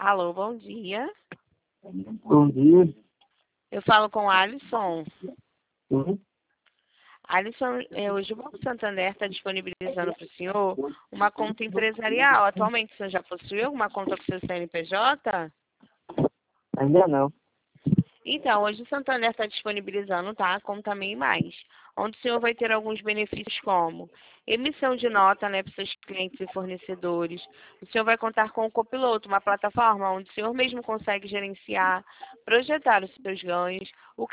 Alô, bom dia. Bom dia. Eu falo com Alisson. Sim. Alisson, hoje o Banco Santander está disponibilizando para o senhor uma conta empresarial. Atualmente, o senhor já possui alguma conta com seu CNPJ? Ainda não. Então, hoje o Santander está disponibilizando, tá? A conta MEI Mais, onde o senhor vai ter alguns benefícios como emissão de nota, né, para seus clientes e fornecedores. O senhor vai contar com o Copiloto, uma plataforma onde o senhor mesmo consegue gerenciar, projetar os seus ganhos. O